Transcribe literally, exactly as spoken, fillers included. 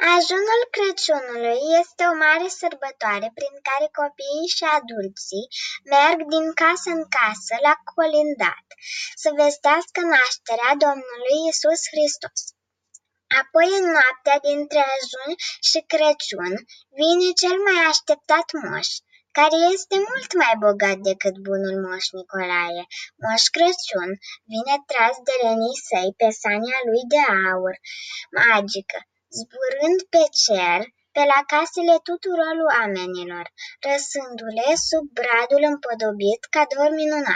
Ajunul Crăciunului este o mare sărbătoare prin care copiii și adulții merg din casă în casă la colindat, să vestească nașterea Domnului Iisus Hristos. Apoi, în noaptea dintre Ajun și Crăciun, vine cel mai așteptat moș, care este mult mai bogat decât bunul Moș Nicolae. Moș Crăciun vine tras de renii săi pe sania lui de aur magică, zburând pe cer pe la casele tuturor oamenilor, răsându-le sub bradul împodobit cadou minunat.